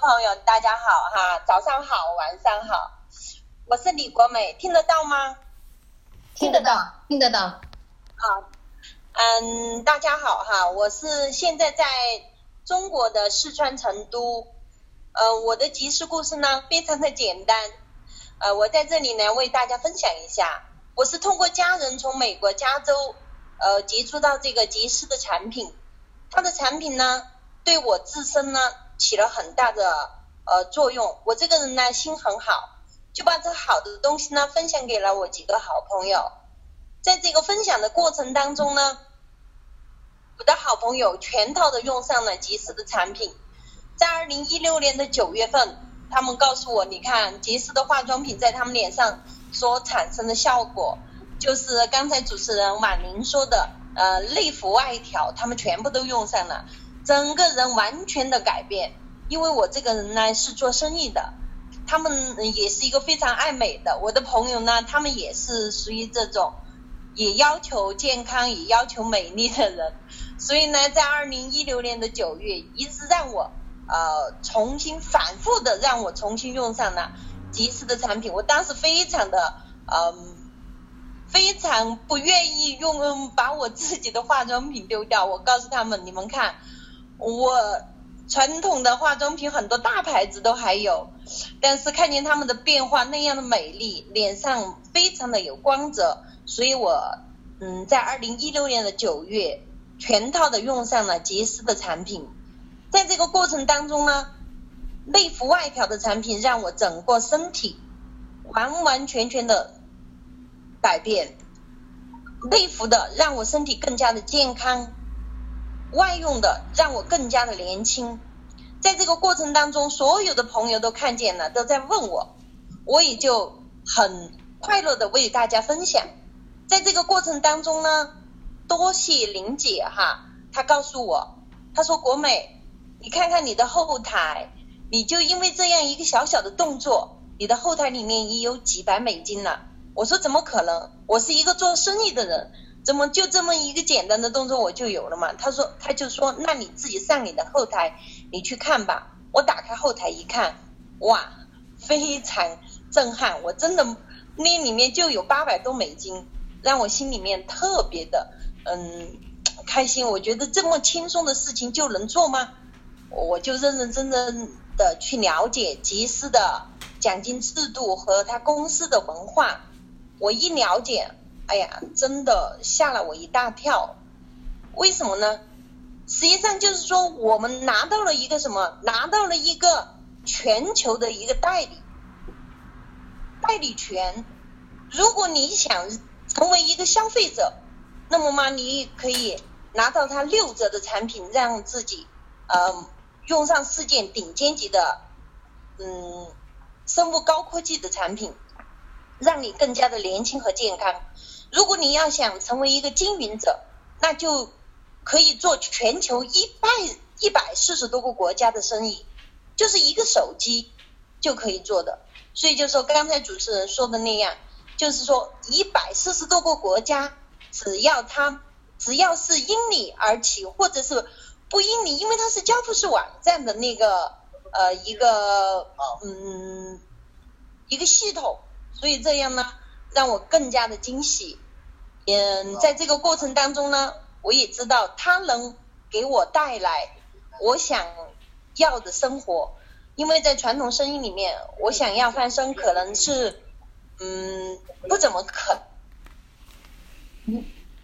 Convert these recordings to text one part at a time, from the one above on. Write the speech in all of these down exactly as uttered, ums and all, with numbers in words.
朋友，大家好哈，早上好，晚上好，我是李国美，听得到吗？ 听得到，听得到。 好，嗯，大家好哈，我是现在在中国的四川成都，呃，我的集市故事呢非常的简单，呃，我在这里呢为大家分享一下，我是通过家人从美国加州呃接触到这个集市的产品，它的产品呢对我自身呢起了很大的呃作用，我这个人呢心很好，就把这好的东西呢分享给了我几个好朋友。在这个分享的过程当中呢，我的好朋友全套的用上了集市的产品。在二零一六年的九月份，他们告诉我，你看集市的化妆品在他们脸上所产生的效果，就是刚才主持人婉玲说的呃内服外调，他们全部都用上了，整个人完全的改变。因为我这个人呢是做生意的，他们也是一个非常爱美的，我的朋友呢他们也是属于这种也要求健康也要求美丽的人，所以呢在二零一六年的九月一直让我呃重新反复的让我重新用上了集市的产品。我当时非常的呃非常不愿意用把我自己的化妆品丢掉，我告诉他们，你们看我传统的化妆品很多大牌子都还有，但是看见他们的变化那样的美丽，脸上非常的有光泽，所以我嗯在二零一六年的九月全套的用上了集市的产品。在这个过程当中呢，内服外调的产品让我整个身体完完全全的改变，内服的让我身体更加的健康，外用的让我更加的年轻。在这个过程当中，所有的朋友都看见了，都在问我，我也就很快乐的为大家分享。在这个过程当中呢，多谢林姐哈，她告诉我，她说国美，你看看你的后台，你就因为这样一个小小的动作，你的后台里面已有几百美金了。我说怎么可能，我是一个做生意的人，怎么就这么一个简单的动作我就有了嘛？他说他就说那你自己上你的后台你去看吧。我打开后台一看，哇，非常震撼，我真的那里面就有八百多美金，让我心里面特别的嗯开心。我觉得这么轻松的事情就能做吗？我就认认真真的去了解集市的奖金制度和他公司的文化。我一了解，哎呀，真的吓了我一大跳。为什么呢？实际上就是说我们拿到了一个什么？拿到了一个全球的一个代理代理权。如果你想成为一个消费者，那么嘛你可以拿到它六折的产品，让自己呃用上世界顶尖级的嗯生物高科技的产品，让你更加的年轻和健康。如果你要想成为一个经营者，那就可以做全球一百一百四十多个国家的生意，就是一个手机就可以做的。所以就说刚才主持人说的那样，就是说一百四十多个国家，只要它只要是因你而起，或者是不因你，因为它是交付式网站的那个呃一个嗯一个系统，所以这样呢让我更加的惊喜。嗯，在这个过程当中呢，我也知道它能给我带来我想要的生活。因为在传统生意里面，我想要翻身可能是嗯不怎么可能。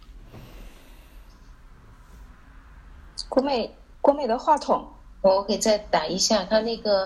国美国美的话筒， 我给再打一下，他那个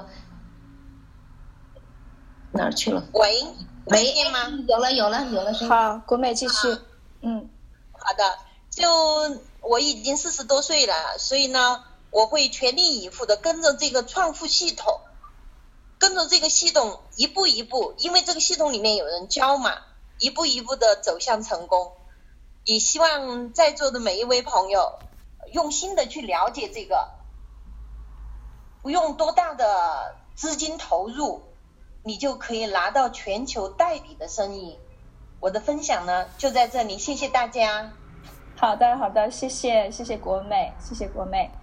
哪儿去了？ 喂， 喂， 听吗？ 有了有了有了。 好，国美继续。嗯， 好的，就我已经四十多岁了，所以呢，我会全力以赴的跟着这个创富系统，跟着这个系统一步一步，因为这个系统里面有人教嘛，一步一步的走向成功。也希望在座的每一位朋友用心的去了解这个，不用多大的资金投入，你就可以拿到全球代理的生意。我的分享呢就在这里，谢谢大家。 好的好的，谢谢谢谢国美，谢谢国美。